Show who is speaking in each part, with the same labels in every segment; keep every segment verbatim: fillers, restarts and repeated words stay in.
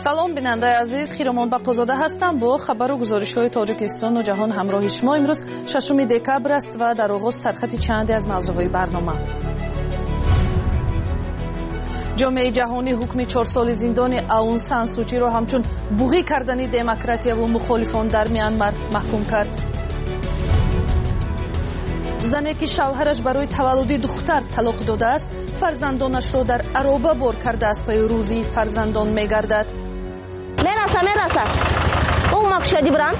Speaker 1: салом бинандаи азиз, хиромон бақозода ҳастам. бо хабару гузоришҳои тоҷикистону ҷаҳон ҳамроҳи шумо. имрӯз шашуми декабр аст ва дар оғоз сархати чанде аз мавзӯъҳои барнома. ҷомеаи ҷаҳонӣ ҳукми чор соли зиндони Аун Сан Сучиро ҳамчун буғӣ кардани демократияву мухолифон дар Мянмар маҳкум кард. зане ки шавҳараш барои таваллуди духтар талоқ додааст, фарзандонашро дар ароба бор кардааст. паи рӯзии фарзандон мегардад.
Speaker 2: мераса мераса о макшади брам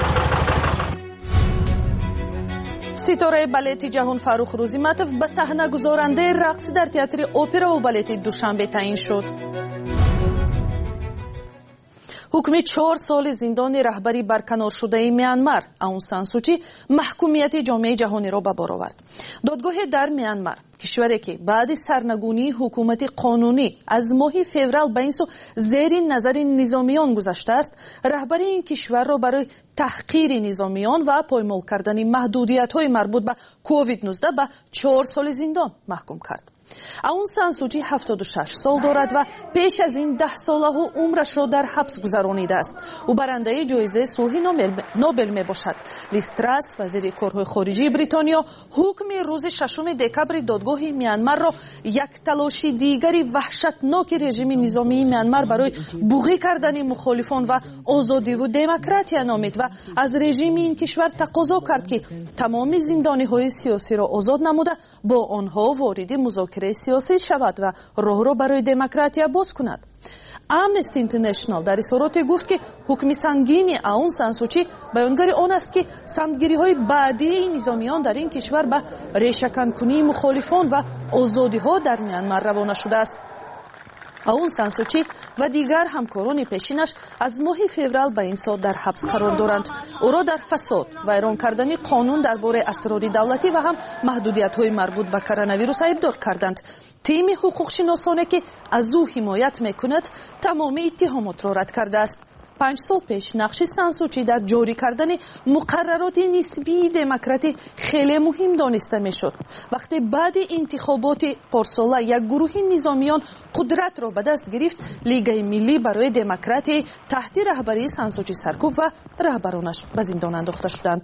Speaker 1: ситораи балети ҷаҳон Фаррух Рӯзиматов ба саҳна гузорандаи рақс дар театри операву балети Душанбе таъин шуд. ҳукми чор соли зиндони раҳбари барканоршудаи Мянмар Аун Сан Сучи маҳкумияти ҷомеаи ҷаҳониро ба бор овард. додгоҳе дар Мянмар, кишваре ки баъди сарнагунии ҳукумати қонунӣ аз моҳи феврал ба ин су зери назари низомиён гузаштааст, раҳбари ин кишварро барои таҳқири низомиён ва поймол кардани маҳдудиятҳои марбут ба ковид нуздаҳ ба чор соли зиндон маҳкум кард. Аун Сан Сучи ҳафтоду шаш сол дорад ва пеш аз ин даҳсолаҳо умрашро дар ҳабс гузаронидааст. ӯ барандаи ҷоизаи сулҳи Нобел мебошад. Лиз Трас, вазири корҳои хориҷии Бритониё, ҳукми рӯзи шашуми декабри додгоҳи Мянмарро як талоши дигари ваҳшатноки режими низомии Мянмар барои буғӣ кардани мухолифон ва озодиву демократия номид ва аз режими ин кишвар тақозо кард ки тамоми зиндониҳои сиёсиро озод намуда бо онҳо вориди музокира сиёсӣ шавад ва роҳро барои демократия боз кунад. Amnesty International дар изҳороте гуфт ки ҳукми сангини Аун Сан Сучи баёнгари он аст ки сангириҳои баъдии низомиён дар ин кишвар ба решаканкунии мухолифон ва озодиҳо дар Мянмар равона шудааст. Аун Сан Сучи ва дигар ҳамкорони пешинаш аз моҳи феврал ба ин со дар ҳабс қарор доранд. ӯро дар фасод, вайрон кардани қонун дар бораи асрори давлатӣ ва ҳам маҳдудиятҳои марбут ба коронавирус айбдор карданд. тими ҳуқуқшиносоне ки аз ӯ ҳимоят мекунад, тамоми иттиҳомотро рад кардааст. панҷ сол пеш нақши Сан Сучи дар ҷорӣ кардани муқаррароти нисбии демократӣ хеле муҳим дониста мешуд. вақте баъди интихоботи порсола як гурӯҳи низомиён қудратро ба даст гирифт, Лигаи миллӣ барои демократия таҳти раҳбарии Сан Сучи саркӯб ва раҳбаронаш ба зиндон андохта шуданд.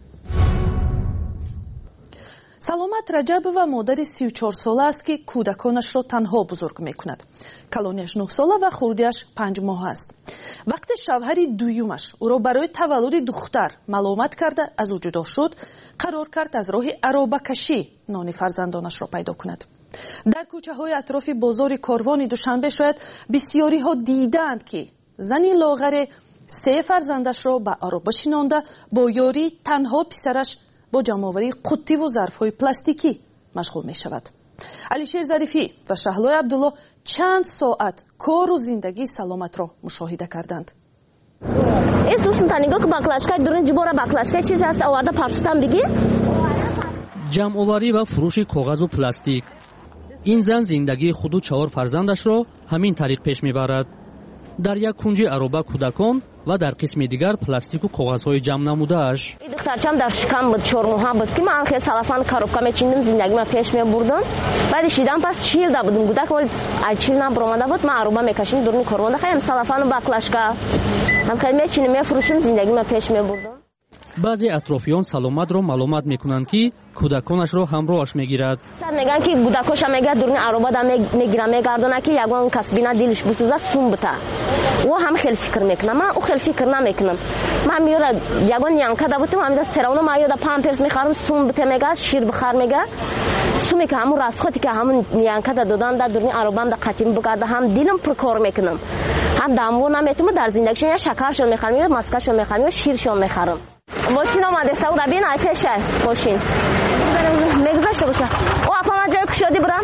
Speaker 1: Саломат Раҷабова модари сию чор сола аст ки кӯдаконашро танҳо бузург мекунад. Калонияш нӯҳ сола ва хурдиаш панҷ моҳ аст. вақте шавҳари дуюмаш ӯро барои таваллуди духтар маломат карда аз ӯ ҷудо шуд, қарор кард аз роҳи аробакашӣ нони фарзандонашро пайдо кунад. дар кӯчаҳои атрофи бозори Корвони Душанбе шояд бисьёриҳо дидаанд ки зани лоғаре се фарзандашро ба ароба шинонда бо ёрии танҳо писараш бо ҷамъоварии қуттиву зарфҳои пластикӣ машғул мешавад. Алишер Зарифӣ ва Шаҳлои Абдулло чанд соат кору зиндагии Саломатро мушоҳида карданд.
Speaker 2: эс усунта нигоҳ ки баклашкаи дурин ҷибора баклашкаи чизе аст оварда парчутам бигӣ.
Speaker 3: ҷамъоварӣ ва фурӯши коғазу пластик. ин зан зиндагии худу чаҳор фарзандашро ҳамин тариқ пеш мебарад. дар як кунҷи ароба кӯдакон ва дар қисми дигар пластику коғазҳои ҷамъ намудааш.
Speaker 2: ин духтарчам дар шикам буд, чор моҳа буд ки ман хеле салафан коробка мечиндим, зиндагима пеш мебурдам. баъди шидам пас чилда будум, гудак вали ай чил набуромада буд, ман ароба мекашидим дурни корвонда, хаем салафану баклашка ҳам хеле мечиним, мефурӯшим, зиндагима пеш мебурдам.
Speaker 3: баъзе атрофиён Саломатро маломат мекунанд ки кӯдаконашро ҳамроҳаш мегирад.
Speaker 2: сад мегӯянд ки гудакоша мегӯяд дурни аробада мегира мегардона ки ягон касбина дилиш бисӯза сум бута. ӯ ҳам хеле фикр мекунад, ман ӯ хеле фикр намекунам. ман меёда ягон янкада бутим, ҳамида серавно ман ёда памперс мехарам, сум бута мегӯяд, шир бихар мегӯяд. суме ки ҳамун расходи ки ҳамун янкада доданда дурни аробамда қатим бигарда, ҳам дилам пуркор мекунам. ҳам дамво наметавонам дар зиндагишон я шакаршон мехарам, я маскашон мехарам, я ширшон мехарам. ماشین آمده است. او ربین ای پیش است. ماشین. میگذاشته باشه. او اپا جای کشیدی برام.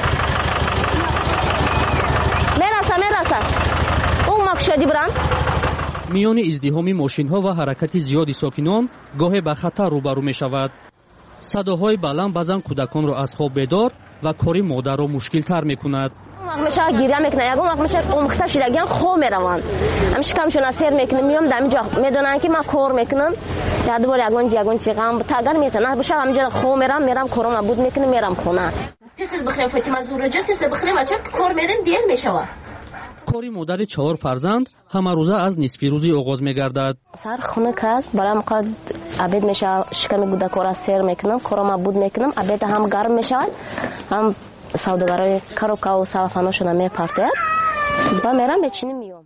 Speaker 2: میرسه میرسه. او مکشیدی برام.
Speaker 3: میان ازدحام ماشین‌ها و حرکت زیادی ساکنان گاهی به خطر روبرو می‌شود. صداهای بلند بعضن کودکان را از خواب بیدار و کاری مادر را مشکل‌تر می‌کند.
Speaker 2: میشه گریه میکنه، یگون وقت میشه اومخته شدگی هم خواه میروند. همیشه کمشون اسیر میکنم، میام دمیجا میدونن که من کار میکنم. یا دوباره یگون یگون چیغام تاگر میتونن بشه همینجا خواه میرم میرم کارم بود میکنم میرم خونه.
Speaker 4: تسل بخیر فاطمه زورجا تسل بخیر بچه کار میرن دیر میشوه.
Speaker 3: کاری مادر چهار فرزند همه روزه از نصفی روزی آغاز می‌گردد.
Speaker 2: سر خونه کس برام قد عبید میشه، شکم گودکورا سیر میکنم، کارم بود میکنم، عبید هم گرم میشه، هم سوداگرای کاروکا و سلفاناشون میپرتید و میرم بچینم میام.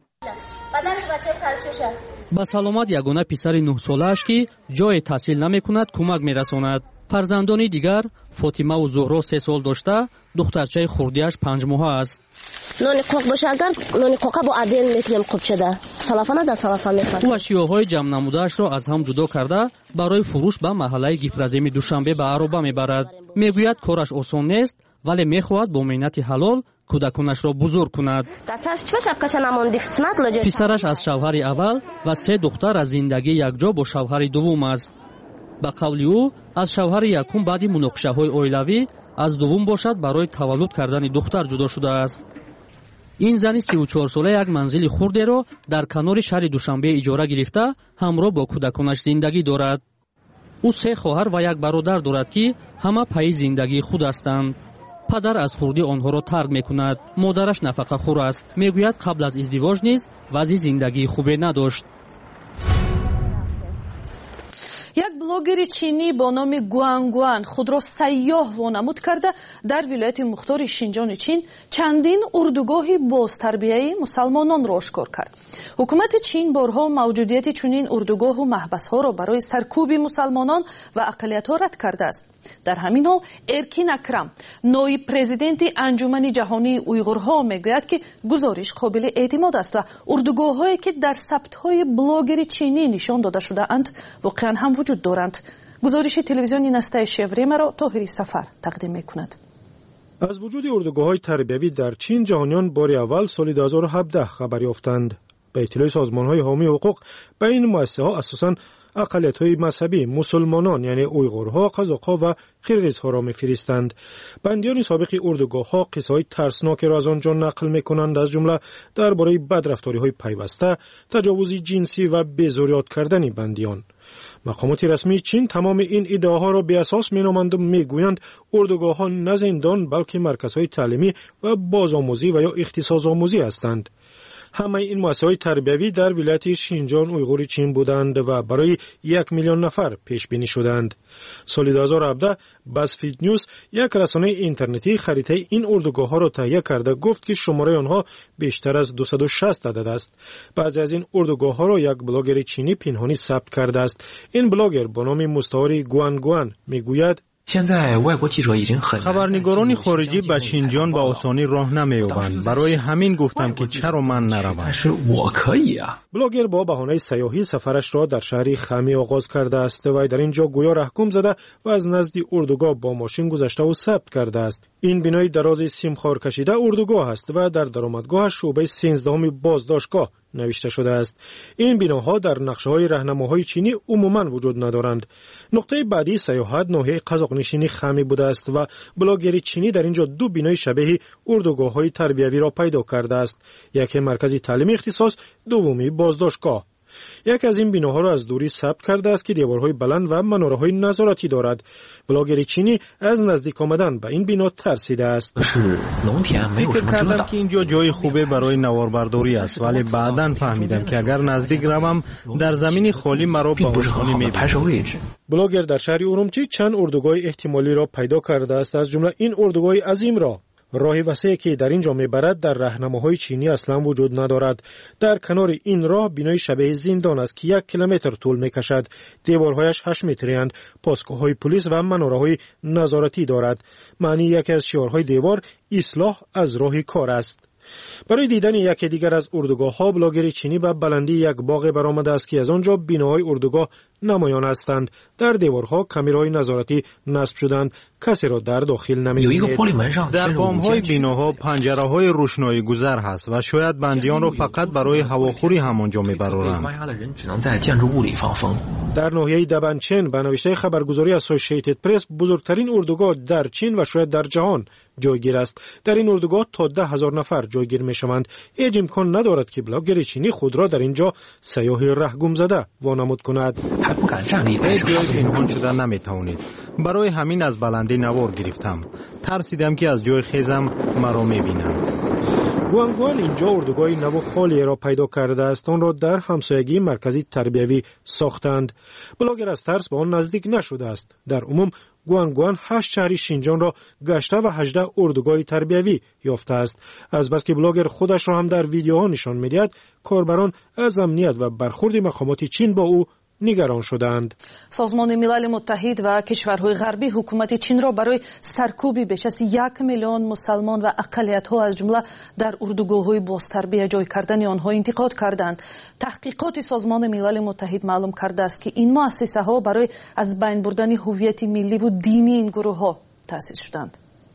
Speaker 3: با سلامت یگانه پسر نه ساله‌اش که جای تحصیل نمیکند کمک میرساند. فرزندان دیگر فاطمه و زهرا سه سال داشته، دخترچه خردیش پنج ماه است.
Speaker 2: نانی قوق باشه اگر نانی قوقا با عدل میکنیم خوب شده. سلفانه در سلفان میکنم.
Speaker 3: او اشیاهای جمع نموده‌اش را از هم جدا کرده برای فروش به محله گیفرزیم دوشنبه به عروبه میبرد. میگوید کارش آسان نیست ولی میخواهد با مهنت حلال کودکانش را بزرگ کند. پسرش از شوهر اول و سه دختر از زندگی یکجا با شوهر دوم است. به قول او از شوهر یکم بعد مناقشه‌های اویلوی از دوم باشد برای تولد کردن دختر جدا شده است. این زن سی و چهار ساله یک منزل خرده را در کنار شهر دوشنبه اجاره گرفته همراه با کودکانش زندگی دارد. او سه خواهر و یک برادر دارد که همه پای زندگی خود هستند. پدر از خردی آنها را ترک میکند. مادرش نفقه خور است. میگوید قبل از ازدواج نیز وضع زندگی خوبی نداشت.
Speaker 1: یک بلوگر چینی با نام گوان گوان خود را سیاه وانمود کرده در ولایت مختار شینجان چین چندین اردوگاه بازتربیه مسلمانان را آشکار کرد. حکومت چین بارها موجودیت چنین اردوگاه و محبس‌ها را برای سرکوب مسلمانان و اقلیت‌ها رد کرده است. در همین حال ارکین اکرم نایب پرزیدنت انجمن جهانی اویغورها میگوید که گزارش قابل اعتماد است و اردوگاه‌هایی که در ثبت‌های بلاگر چینی نشان داده شده اند واقعا هم وجود دارند. گزارش تلویزیونی نسته شوری مرا طاهری سفر تقدیم میکند.
Speaker 4: از وجود اردوگاه‌های تربیوی در چین جهانیان بار اول سال دو هزار و هفده خبر یافتند. به اطلاع سازمان‌های حامی حقوق به این مؤسسه‌ها اساساً اقلیت‌های مذهبی مسلمانان یعنی اویغورها، قزاق‌ها و قرغیزها را می‌فرستند. بندیان سابق اردوگاه‌ها قصه‌های ترسناک را از آنجا نقل می‌کنند، از جمله درباره بدرفتاری‌های پیوسته، تجاوز جنسی و بی‌ضرورت کردن بندیان. مقامات رسمی چین تمام این ادعاها را به اساس می‌نامند و می‌گویند اردوگاه‌ها نه زندان بلکه مرکزهای تعلیمی و بازآموزی و یا اختصاص آموزی هستند. همه این مؤسسه‌های تربیوی در ولایت شینجان اویغور چین بودند و برای یک میلیون نفر پیش بینی شدند. سال دو هزار و هفده بازفید نیوز یک رسانه اینترنتی خریطه این اردوگاه‌ها را تهیه کرده گفت که شماره آنها بیشتر از دویست و شصت عدد است. بعضی از این اردوگاه‌ها را یک بلاگر چینی پنهانی ثبت کرده است. این بلاگر با نام مستعار گوان گوان میگوید
Speaker 5: خبرنگاران خارجی به شینجان به آسانی راه نمی‌یابند. برای همین گفتم که چرا من نروم.
Speaker 4: بلاگر با بهانه سیاحی سفرش را در شهر خمی آغاز کرده است و در اینجا گویا رهگم زده و از نزد اردوگاه با ماشین گذشته و ثبت کرده است. این بنای دراز سیمخوار کشیده اردوگاه است و در درآمدگاهش شعبه سیزدهم بازداشتگاه نوشته شده است. این بناها در نقشه‌های راهنماهای چینی عموماً وجود ندارند. نقطه بعدی سیاحت ناحیه قزاقنشینی خمی بوده است و بلاگر چینی در اینجا دو بنای شبیه اردوگاه‌های تربیوی را پیدا کرده است. یکی مرکز تعلیمی اختصاص، دومی بازداشتگاه. یک از این بناها را از دوری ثبت کرده است که دیوارهای بلند و مناره‌های نظارتی دارد. بلاگر چینی از نزدیک آمدن به این بنا ترسیده است.
Speaker 5: فکر کردم که اینجا جای خوبه برای نواربرداری است، ولی بعداً فهمیدم که اگر نزدیک روم در زمین خالی مرا به آسانی می‌بینم.
Speaker 4: بلاگر در شهر ارومچی چند اردوگاه احتمالی را پیدا کرده است، از جمله این اردوگاه عظیم را. راه وسیعی که در اینجا میبرد در راهنماهای چینی اصلا وجود ندارد. در کنار این راه بنای شبیه زندان است که یک کیلومتر طول میکشد. دیوارهایش هشت متری اند. پاسگاه‌های پلیس و مناره‌های نظارتی دارد. معنی یکی از شعارهای دیوار اصلاح از راه کار است. برای دیدن یکی دیگر از اردوگاه‌ها بلاگر چینی به بلندی یک باغ برآمده است که از آنجا بناهای اردوگاه نمایان هستند. در دیوارها کامرای نظارتی نصب شدند. کسی را در داخل نمی‌بینید.
Speaker 5: در بام‌های بناها پنجره‌های روشنایی گذر هست و شاید بندیان را فقط برای هواخوری همانجا می‌برند.
Speaker 4: در ناحیه دبنچن به نوشته خبرگزاری اسوسییتد پرس بزرگترین اردوگاه در چین و شاید در جهان جایگیر است. در این اردوگاه تا ده هزار نفر جایگیر می‌شوند. هیچ امکان ندارد که بلاگر چینی خود را در اینجا سیاحی رهگم زده وانمود کند.
Speaker 5: هیچ جای پنهان شده نمی‌توانید. برای همین از بلندی نوار گرفتم. ترسیدم که از جای خیزم مرا می‌بینند.
Speaker 4: گوانگوان اینجا اردوگاه نو خالی را پیدا کرده است. آن را در همسایگی مرکزی تربیوی ساختند. بلاگر از ترس به آن نزدیک نشده است. در عموم گوانگوان هشت شهری شینجان را گشته و هجده اردوگاه تربیوی یافته است. از بس که بلاگر خودش را هم در ویدیوها نشان می‌دهد، کاربران از امنیت و برخورد مقامات چین با او نگران شدند.
Speaker 1: سازمان ملل متحد و کشورهای غربی حکومت چین را برای سرکوبی بیش از یک میلیون مسلمان و اقلیت‌ها از جمله در اردوگاه‌های بازتربیه جای کردن آنها انتقاد کردند. تحقیقات سازمان ملل متحد معلوم کرده است که این مؤسسه‌ها برای از بین بردن هویت ملی و دینی این گروه‌ها تأسیس شدند.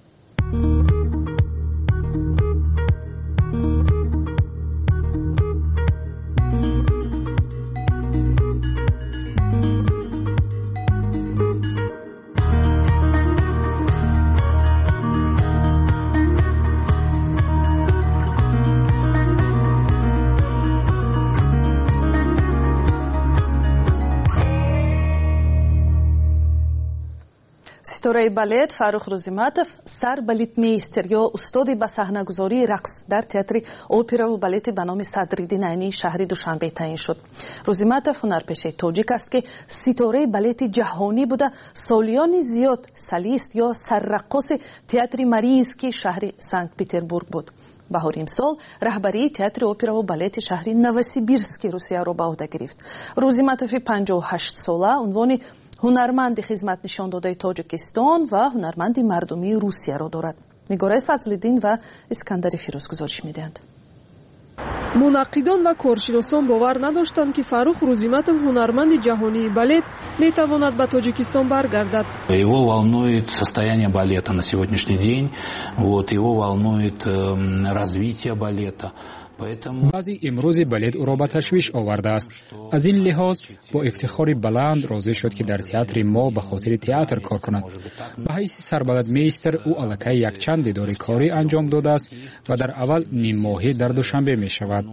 Speaker 1: ستاره بالت فاروق روزیماتов سر балетмейстер یا استاد به صحنه‌گذاری رقص در تئاتر اپرا و بالت به نام صدرالدین عینی شهر دوشنبه تعیین شد. روزیماتov هنرپیشه تاجیک است که ستاره بالت جهانی بوده. سالیان زیاد سلیست یا سررقاص تئاتر مارینسکی شهر سنت پتربورگ بود. بهار امسال رهبری تئاتر اپرا و بالت شهر نووسیبیرسک روسیه را به عهده گرفت. روزیماتov پنجاه و هشت ساله عنوان هنرمند خدمت نشان داده تاجیکستان و هنرمند مردمی روسیه را دارد. نگاره فضل‌الدین و اسکندر فیروز گزارش می‌دهند.
Speaker 6: منقدان و کارشناسان باور نداشتند که فاروق روزیماتов هنرمند جهانی балет میتواند به تاجیکستان برگردد.
Speaker 7: Его волнует состояние балета на сегодняшний день. Вот его волнует развитие балета.
Speaker 8: وضع امروز بالت او را به تشویش آورده است. از این لحاظ با افتخار بلند راضی شد که در تئاتر ما به خاطر تئاتر کار کند. به حیث سربالتمیستر او الکی یک چند دیدار کاری انجام داده است و در اول نیم ماهی در دوشنبه می شود.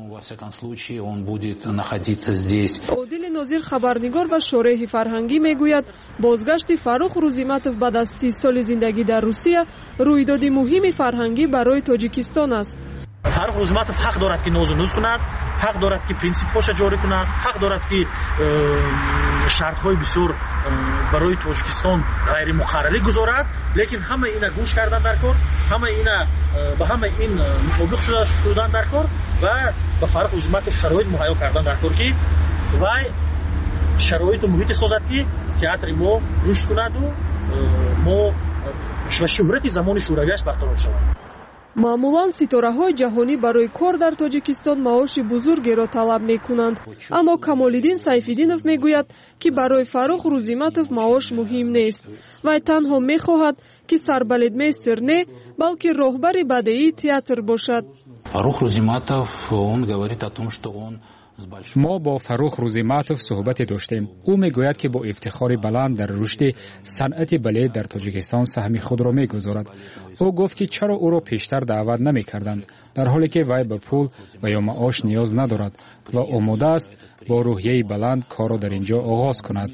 Speaker 6: عادل ناظر خبرنگار و شارح فرهنگی می گوید بازگشت فاروق روزیماتov بعد از سی سال زندگی در روسیه رویداد مهم فرهنگی برای تاجیکستان است.
Speaker 9: فاروق روزیماتov حق دارد که ناز و نوز کند، حق دارد که پرینسیپ هاش جاری کند، حق دارد که شرط های بسیار برای تاجیکستان غیر مقرری گذارد. لیکن همه اینا گوش کردن در کار، همه اینا به همه این مطابق شدن در کار و به فاروق روزیماتov شرایط مهیا کردن در کار که و شرایط محیط سازد که تئاتر ما رشد کند و ما شهرت زمان شورویش برقرار شود.
Speaker 6: معمولاً ستاره‌های جهانی برای کار در تاجیکستان معاش بزرگی را طلب می‌کنند، اما کمال‌الدین سیف‌الدینов میگوید که برای فاروق روزیماتov معاش مهم نیست و تنها می‌خواهد که سربالتمیستر نه بلکه راهبر بدیعی تئاتر باشد.
Speaker 7: فاروق روزیماتov он говорит о том, что он
Speaker 8: ما با فاروق روزیماتov صحبت داشتیم. او میگوید که با افتخار بلند در رشد صنعت بالت در تاجیکستان سهم خود را میگذارد. او گفت که چرا او را پیشتر دعوت نمیکردند، در حالی که وی به پول و یا معاش نیاز ندارد و آماده است با روحیه بلند کار را در اینجا آغاز کند.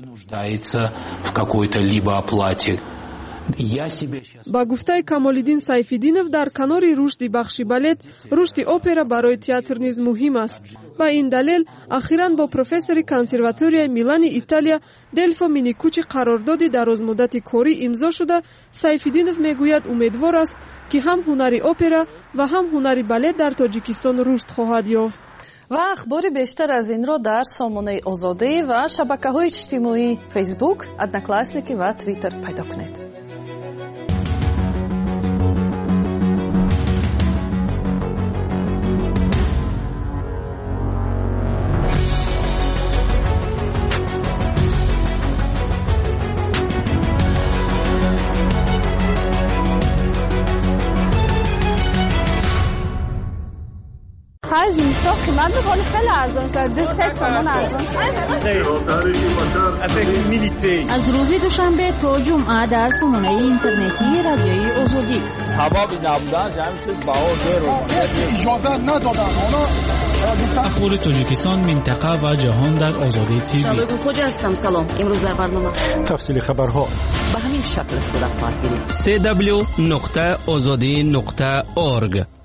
Speaker 6: با گفته کمال‌الدین سیف‌الدینov در کنار رشد بخش بالت، رشد اپرا برای تئاتر نیز مهم است. با این دلیل اخیراً با پروفسور کنسرواتوری میلان ایتالیا دلفو مینیکوچی قرارداد درازمدت کاری امضا شده. سیف‌الدینov میگوید امیدوار است که هم هنر اپرا و هم هنر بالت در تاجیکستان رشد خواهد یافت.
Speaker 1: و اخبار بیشتر از این را در سامانه آزادی و شبکه‌های اجتماعی فیسبوک، ادناکلاسنیکی و توییتر پیدا کنید.
Speaker 10: هر جنسا قیمت بکنه خیلی ارزان شده، سه تومن ارزان شده.
Speaker 11: از روز دوشنبه تا جمعه در سامانه اینترنتی رادیوی آزادی.
Speaker 12: سبب نبودن جمعی چیز بهار رو
Speaker 13: اجازه ندادن.
Speaker 14: اخبار تاجیکستان، منطقه و جهان در آزادی تیوی.
Speaker 15: شبکه خوج هستم. سلام. امروز در برنامه
Speaker 4: تفصیل خبرها
Speaker 15: به همین شکل است. خواهد بینید.
Speaker 16: سی دبلیو نقطه آزادی نقطه اورگ.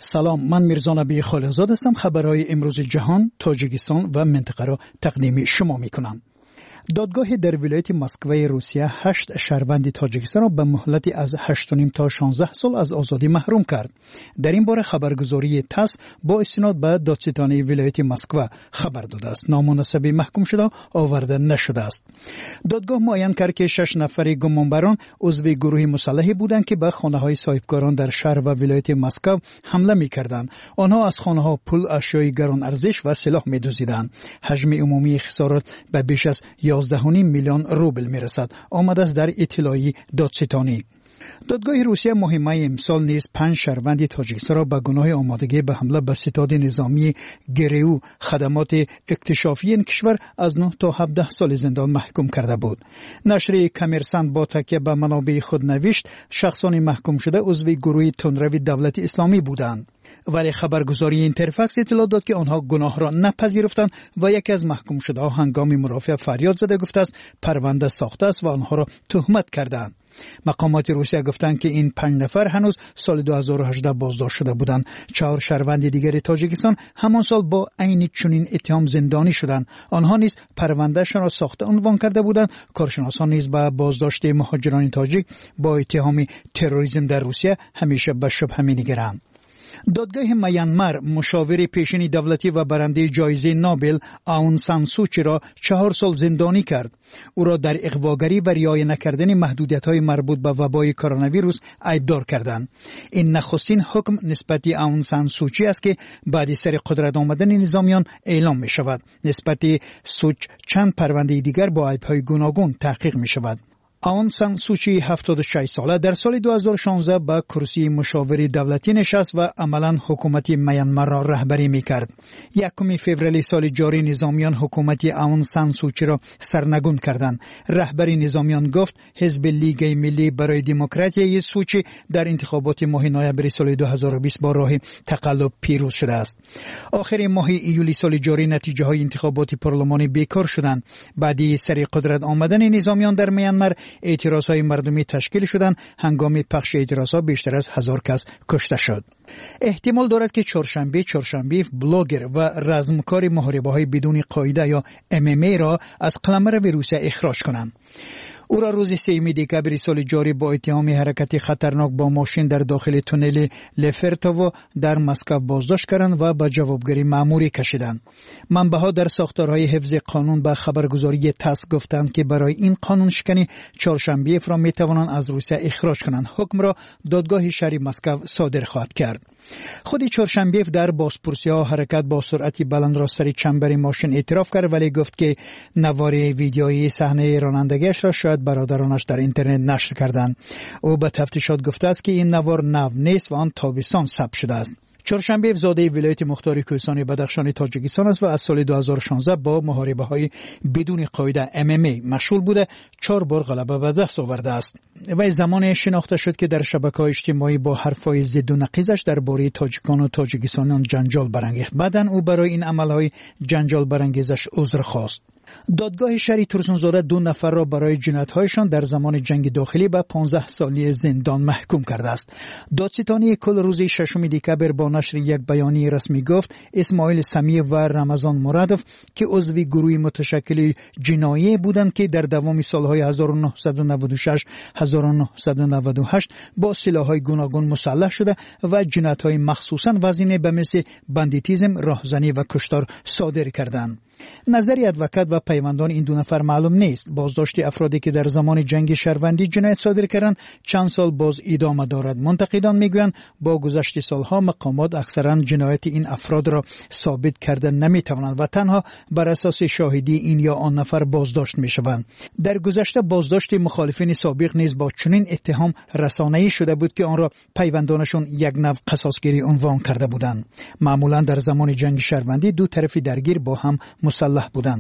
Speaker 16: سلام، من میرزا نبی خالقزاد هستم. خبرهای امروز جهان، تاجیکستان و منطقه را تقدیم شما میکنم. دادگاه در ولایت مسکو روسیه هشت شهروند تاجیکستان را به مهلتی از هشت و نیم تا شانزده سال از آزادی محروم کرد. در این باره خبرگزاری تاس با استناد به دادستانی ولایت مسکو خبر داده است. نامناسبی محکوم شده آورده نشده است. دادگاه معین کرد که شش نفر گمانبران عضو گروه مسلحی بودند که به خانه‌های صاحبکاران در شهر و ولایت مسکو حمله می‌کردند. آنها از خانه‌ها پول، اشیاء گران ارزش و سلاح می‌دزدیدند. حجم عمومی خسارات به بیش از یازده و نیم میلیون روبل میرسد. آمده است در اطلاعیه دادستانی. دادگاه روسیه ماه امسال نیز پنج شهروند تاجیکستان را به گناه آمادگی به حمله به ستاد نظامی گریو خدمات اکتشافی این کشور از نه تا هفده سال زندان محکوم کرده بود. نشر کامرسانت با تکیه به منابع خود نوشت شخصان محکوم شده عضو گروه تندروی دولت اسلامی بودند. ولی خبرگزاری اینترفکس اطلاع داد که آنها گناه را نپذیرفتند و یکی از محکوم شده ها هنگام مرافعه فریاد زده گفته است پرونده ساخته است و آنها را تهمت کردند. مقامات روسیه گفتند که این پنج نفر هنوز سال دو هزار و هجده بازداشت شده بودند. چهار شهروند دیگر تاجیکستان همان سال با عین چنین اتهام زندانی شدند. آنها نیز پروندهشان را ساخته عنوان کرده بودند. کارشناسان نیز به بازداشت مهاجران تاجیک با اتهام تروریسم در روسیه همیشه به شبهه می‌نگرند. دادگاه میانمار مشاور پیشین دولتی و برنده جایزه نوبل آون سان سوچی را چهار سال زندانی کرد. او را در اغواگری و رعایت نکردن محدودیت‌های مربوط به وبای کرونا ویروس ایبدار کردند. این نخستین حکم نسبت آون سان سوچی است که بعد سر قدرت آمدن نظامیان اعلام می شود. نسبت سوچ چند پرونده دیگر با عیب‌های گوناگون تحقیق می شود. آون سان سوچی هفتاد و شش ساله در سال دو هزار و شانزده به کرسی مشاور دولتی نشست و عملاً حکومت میانمار را رهبری می‌کرد. یکم فوریه سال جاری نظامیان حکومت آون سان سوچی را سرنگون کردند. رهبری نظامیان گفت حزب لیگ ملی برای دموکراسی سوچی در انتخابات ماه نوامبر سال دو هزار و بیست با راه تقلب پیروز شده است. آخر ماه ایولی سال جاری نتیجه‌های انتخابات پارلمانی بیکار شدند. بعد سر قدرت آمدن نظامیان در میانمار اعتراضهای مردمی تشکیل شدند. هنگام پخش اعتراضها بیشتر از هزار کس کشته شد. احتمال دارد که چهارشنبه چهارشنبه بلاگر و رزمکار محاربه‌های بدون قاعده یا ام ام ای را از قلمرو روسیه اخراج کنند. او را روز سوم دکامبر سال جاری با اتهام حرکت خطرناک با ماشین در داخل تونل لفرتوو در مسکو بازداشت کردند و به جوابگیری مأموری کشیدند. منبع‌ها در ساختارهای حفظ قانون به خبرگزاری تاس گفتند که برای این قانون شکنی چهارشنبه را می توانند از روسیه اخراج کنند. حکم را دادگاه شهری مسکو صادر خواهد کرد. خود چهارشنبه در بازپرسی‌ها حرکت با سرعت بلند را سر چنبر ماشین اعتراف کرد ولی گفت که نوار ویدیویی صحنه رانندگیش را شاید برادرانش در اینترنت نشر کردند. او به تفتیشات گفته است که این نوار نو نیست و آن تابستان ثبت شده است. چهارشنبه زاده ولایت مختار کوهستان بدخشان تاجیکستان است و از سال دو هزار و شانزده با محاربه‌های بدون قاعده ام ام ای مشغول بوده چهار بار غلبه به دست آورده است. و زمان شناخته شد که در شبکه‌های اجتماعی با حرف‌های ضد و نقیضش درباره تاجیکان و تاجیکستانیان جنجال برانگیخت. بعداً او برای این عمل‌های جنجال برانگیزش عذر خواست. دادگاه شهری ترسونزاده دو نفر را برای جنایت‌هایشان در زمان جنگ داخلی به پانزده سالی زندان محکوم کرده است. دادستانی کل روز ششم دکامبر با نشر یک بیانیه رسمی گفت اسماعیل سمیع و رمضان مرادوف که عضو گروه متشکل جنایی بودند که در دوام سالهای هزار و نهصد و نود و شش هزار و نهصد و نود و هشت با سلاح‌های گوناگون مسلح شده و جنایت‌های مخصوصاً وزینه به مثل بندیتیزم، راهزنی و کشتار صادر کردند. نظری ادوکات و پیوندان این دو نفر معلوم نیست. بازداشت افرادی که در زمان جنگ شهروندی جنایت صادر کردند چند سال باز ادامه دارد. منتقدان میگویند با گذشت سالها مقامات اکثرا جنایت این افراد را ثابت کرده نمیتوانند و تنها بر اساس شاهدی این یا آن نفر بازداشت میشوند. در گذشته بازداشت مخالفین سابق نیز با چنین اتهام رسانه‌ای شده بود که آن را پیوندانشون یک نوع قصاصگیری عنوان کرده بودند. معمولا در زمان جنگ شهروندی دو طرف درگیر با هم مسلح بودند.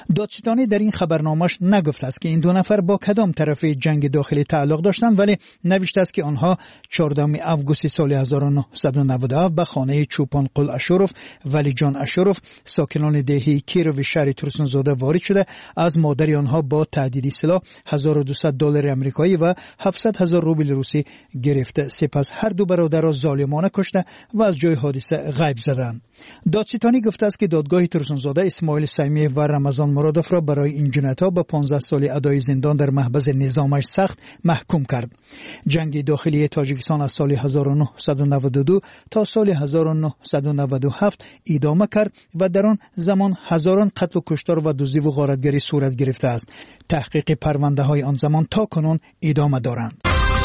Speaker 16: دادستانی در این خبرنامه‌اش نگفته است که این دو نفر با کدام طرف جنگ داخلی تعلق داشتند، ولی نوشته است که آنها چهاردهم آگوست سال هزار و نهصد و نود و هفت به خانه چوپان قل اشرف ولی جان اشرف ساکنان دهی کیرو شهر ترسونزاده وارد شده از مادر آنها با تهدید سلاح هزار و دویست دلار آمریکایی و هفتصد هزار روبل روسی گرفته. سپس هر دو برادر را ظالمانه کشته و از جای حادثه غیب زدند. دادستانی گفته است که دادگاه ترسونزاده اسماعیل سیمی و رمضان مرادوف را برای این جنایت‌ها به پانزده سال ادای زندان در محبس نظامش سخت محکوم کرد. جنگ داخلی تاجیکستان از سال هزار و نهصد و نود و دو تا سال هزار و نهصد و نود و هفت ادامه کرد و در آن زمان هزاران قتل و کشتار و دزدی و غارتگری صورت گرفته است. تحقیق پرونده های آن زمان تا کنون ادامه دارند.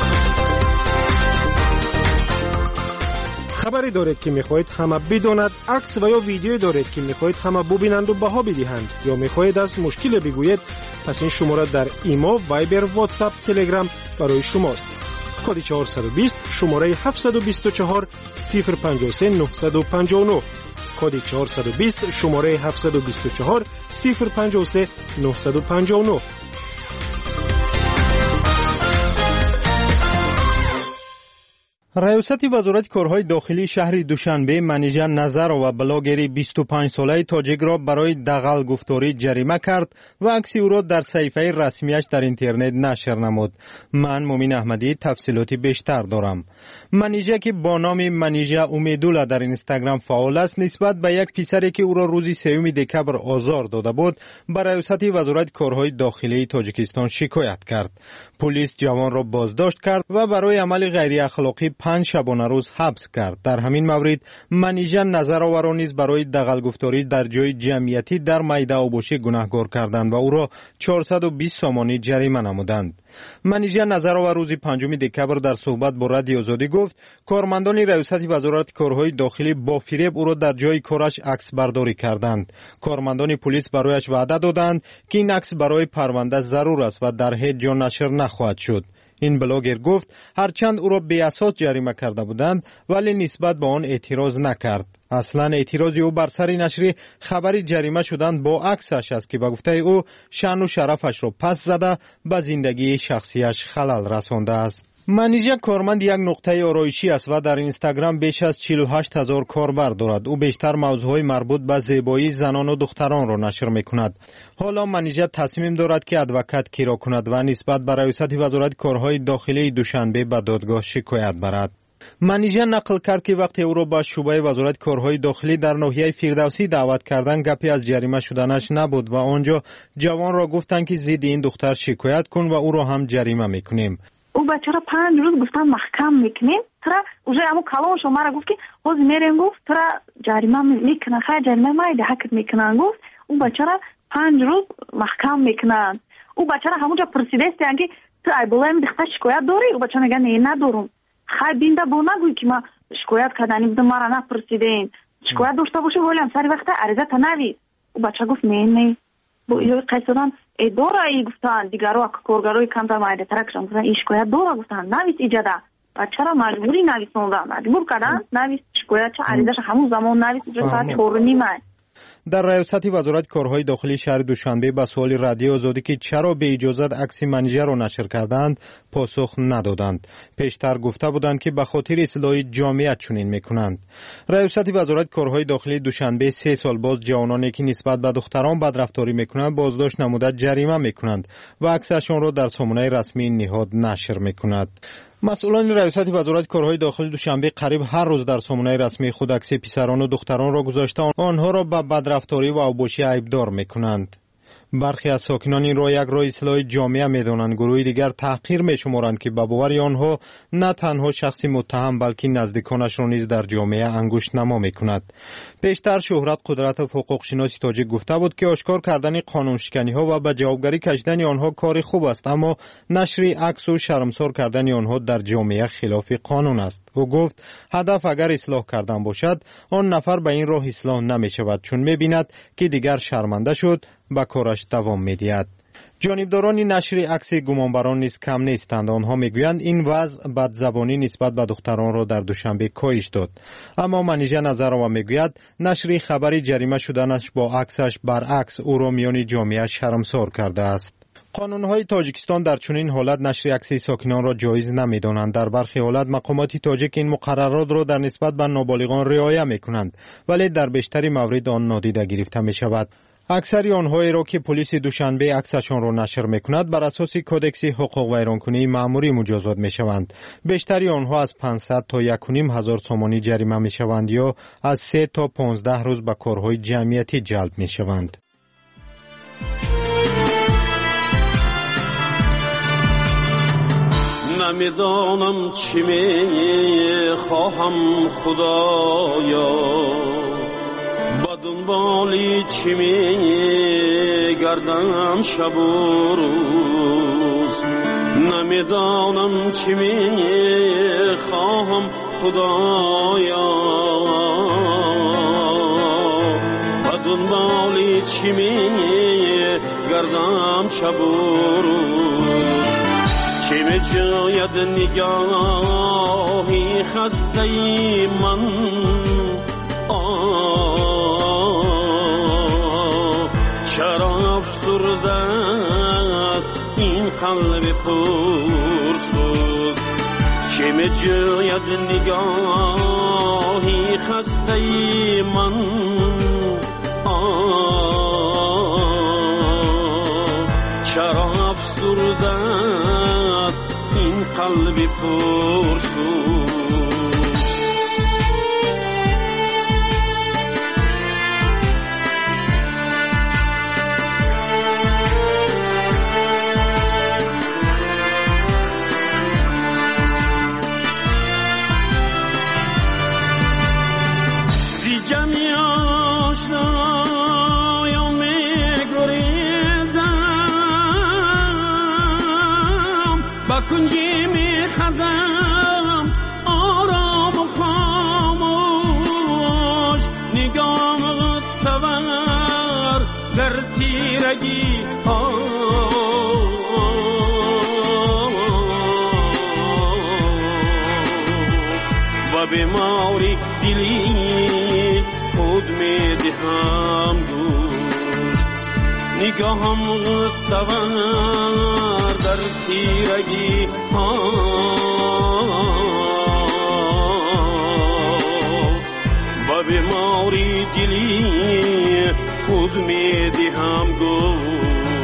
Speaker 4: خبری دارید که میخواهید همه بداند، عکس و یا ویدیو دارید که میخواهید همه ببینند و بها بدهند، یا میخواهید از مشکل بگویید، پس این شماره در ایما، وایبر، واتساپ، تلگرام برای شماست. کد چهارصد و بیست شماره هفتصد و بیست و چهار صفر پنجاه و سه نهصد و پنجاه و نه. کد چهارصد و بیست شماره هفتصد و بیست و چهار صفر پنجاه و سه نهصد و پنجاه و نه.
Speaker 5: ریاست وزارت کارهای داخلی شهر دوشنبه منیژه نظر و بلاگری بیست و پنج ساله تاجیک را برای دغل گفتاری جریمه کرد و عکس او را در صفحه رسمیش در اینترنت نشر نمود. من مومین احمدی تفصیلاتی بیشتر دارم. منیژه که با نام منیژه امیدولا در اینستاگرام فعال است، نسبت به یک پسری که او را روز سوم دکبر آزار داده بود به ریاست وزارت کارهای داخلی تاجیکستان شکایت کرد. پلیس جوان را بازداشت کرد و برای عمل غیر اخلاقی پنج شبانه روز حبس کرد. در همین مورد منیژه نظرآوران نیز برای دغل گفتاری در جای جمعیتی در میده آبوشی گناهکار کردند و او را چهارصد و بیست سامانی جریمه نمودند. منیژه نظرآور روز پنجم دکبر در صحبت با رادیو آزادی گفت کارمندان ریاست وزارت کارهای داخلی با فریب او را در جای کارش عکس برداری کردند. کارمندان پلیس برایش وعده دادند که این عکس برای پرونده ضرور است و در هیچ جا نشر نخواهد شد. این بلاگر گفت هرچند او را بی اساس جریمه کرده بودند ولی نسبت به آن اعتراض نکرد. اصلا اعتراض او بر سر نشر خبری جریمه شدن با عکسش است که به گفته او شأن و شرفش را پس زده به زندگی شخصیش خلل رسانده است. منیژه کارمند یک نقطه آرایشی است و در اینستاگرام بیش از چهل و هشت هزار کاربر دارد. او بیشتر موضوعهای مربوط به زیبایی زنان و دختران را نشر میکند. حالا منیژه تصمیم دارد که ادوکات کرا کند و نسبت به ریاست وزارت کارهای داخلی دوشنبه به دادگاه شکایت برد. منیژه نقل کرد که وقتی او را به شعبه وزارت کارهای داخلی در ناحیه فردوسی دعوت کردند گپی از جریمه شدنش نبود و آنجا جوان را گفتند که ضد این دختر شکایت کن و او را هم جریمه میکنیم.
Speaker 17: او بچه را پنج روز گفتن محکم میکنیم. ترا اوجه امو کلانش مرا گفت که حاضر میریم، گفت ترا جریمه میکنن، خیلی جریمه مایده حکت میکنن. گفت اون بچه را پنج روز محکم میکنن. او بچه را همونجا پرسیده است که تو ای بولایم دختر شکایت داری؟ او بچه نگه نه ندارم. خیلی بینده با نگوی که ما شکایت کردنی بودم، مرا نپرسیدین. شکایت داشته باشه ولی هم سری وقت عریضه تا نویس. او بچه گفت نه نه با یه قیصدان ای داره ای گفتن دیگرها کارگروی کمتر مایده ترکشان گفتن این شکایت داره، گفتن نویس ایجاده. بچه را مجبوری نویسوندن، مجبور کردن نویس شکایت چه عریضش همون زمان نویس اینجا ساعت چهار و نیم.
Speaker 5: در ریاست وزارت کارهای داخلی شهر دوشنبه به سوال رادیو آزادی که چرا به اجازت عکس منیژه را نشر کردند پاسخ ندادند. پیشتر گفته بودند که به خاطر اصلاح جامعه چنین میکنند. ریاست وزارت کارهای داخلی دوشنبه سه سال باز جوانانی که نسبت به دختران بدرفتاری میکنند بازداشت نموده جریمه میکنند و عکسشان را در سامانه رسمی نهاد نشر میکند. مسئولان ریاست وزارت کارهای داخلی دوشنبه قریب هر روز در سامانه رسمی خود عکس پسران و دختران را گذاشته آنها را به بدرفتاری و اوباشی عیبدار میکنند. برخی از ساکنان این را یک راه اصلاح جامعه میدانند. گروه دیگر تحقیر میشمارند که به باور آنها نه تنها شخصی متهم بلکه نزدیکانش را نیز در جامعه انگشت نما میکند. پیشتر شهرت قدرت حقوق شناس تاجیک گفته بود که آشکار کردن قانون شکنی ها و به جوابگری کشیدن آنها کار خوب است، اما نشر عکس و شرمسار کردن آنها در جامعه خلاف قانون است. او گفت هدف اگر اصلاح کردن باشد آن نفر به این راه اصلاح نمی شود، چون می بیند که دیگر شرمنده شد به کارش دوام می دهد. جانبداران نشر عکس گمانبران نیز کم نیستند. آنها میگویند این وضع بدزبانی نسبت به دختران را در دوشنبه کاهش داد. اما منیژه نظرова میگوید نشر خبری جریمه شدنش با عکسش برعکس او را میان جامعه شرمسار کرده است. قانونهای تاجیکستان در چنین حالت نشر عکس ساکنان را جایز نمی‌دانند. در برخی حالت مقامات تاجیک این مقررات را در نسبت به نابالغان رعایت می‌کنند، ولی در بیشتر موارد آن نادیده گرفته می‌شود. اکثر آنهایی را که پلیس دوشنبه عکسشان را نشر می‌کند بر اساس کدکس حقوق ویرانکنی مأموری مجازات می‌شوند. بیشتر آنها از پانصد تا یک و نیم هزار تومانی جریمه می‌شوند یا از سه تا پانزده روز به کارهای جمعیتی جلب می‌شوند.
Speaker 18: نمیدانم چی می خواهم خدایا، با دنبالی چی می گردم شب و روز. نمیدانم چی می خواهم خدایا، با دنبالی چی می گردم شب و روز. چه می جاید نگاهی خسته ای من، آه چرا افسرده است این قلب پرسوز. چه می جاید نگاهی خسته ای من، آه چرا افسرده است این قلب پرسوز. زی جمعی آشنایان می گریزم، با کنجی می خزم آرام و خاموش. نگاه تور در تیرگی ها و بیماری دلی خود می دهم گوش. نگاهم تور در تیرگی ها و بیماری دلی خود می دهم گوش.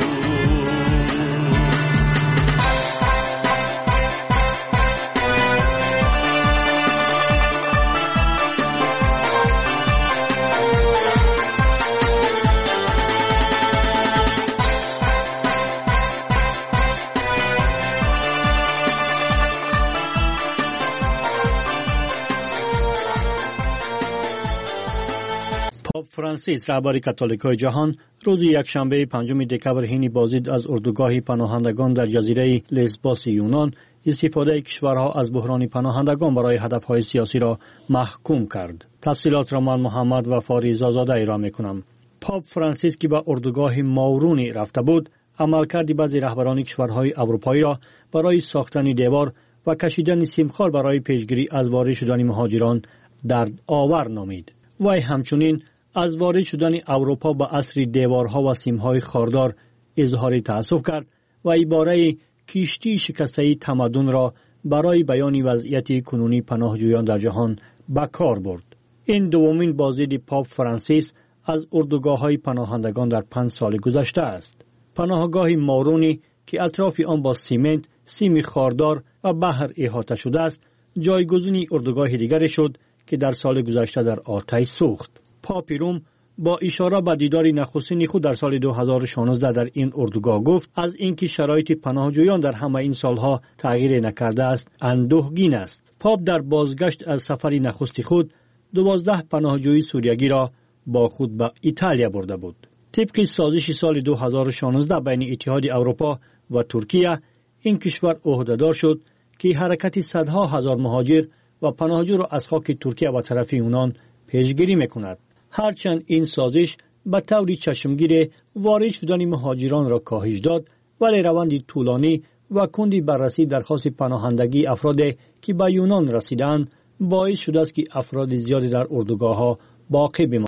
Speaker 19: پاپ فرانسیس رهبر کاتولیکای جهان روز یکشنبه پنجم دکبر حین بازدید از اردوگاه پناهندگان در جزیره لسبوس یونان استفاده کشورها از بحران پناهندگان برای هدفهای سیاسی را محکوم کرد. تفصیلات را من محمد و فاریزا زاده ارائه می‌کنم. پاپ فرانسیس که به اردوگاه ماورونی رفته بود، عملکرد بعضی رهبران کشورهای اروپایی را برای ساختن دیوار و کشیدن سیمخال برای پیشگیری از وارد شدن مهاجران درد آور نامید. وی همچنین از وارد شدن اروپا به عصر دیوارها و سیمهای خاردار اظهار تأسف کرد و عباره کشتی شکسته تمدن را برای بیان وضعیت کنونی پناهجویان در جهان به کار برد. این دومین بازدید پاپ فرانسیس از اردوگاه‌های پناهندگان در پنج سال گذشته است. پناهگاه مارونی که اطراف آن با سیمنت، سیم خاردار و بحر احاطه شده است، جایگزین اردوگاه دیگری شد که در سال گذشته در آتش سوخت. پاپ روم با اشاره به دیدار نخستین خود در سال دو هزار و شانزده در این اردوگاه گفت از اینکه شرایط پناهجویان در همه این سالها تغییر نکرده است اندوهگین است. پاپ در بازگشت از سفر نخست خود دوازده پناهجوی سوریگی را با خود به ایتالیا برده بود. طبق سازش سال دو هزار و شانزده بین اتحاد اروپا و ترکیه، این کشور عهدهدار شد که حرکت صدها هزار مهاجر و پناهجو را از خاک ترکیه و طرف یونان پیشگیری میکند. هرچند این سازش به طور چشمگیر وارد شدن مهاجران را کاهش داد، ولی روند طولانی و کندی بررسی درخواست پناهندگی افراد که به یونان رسیدند باعث شده است که افراد زیادی در اردوگاه ها باقی بمانند.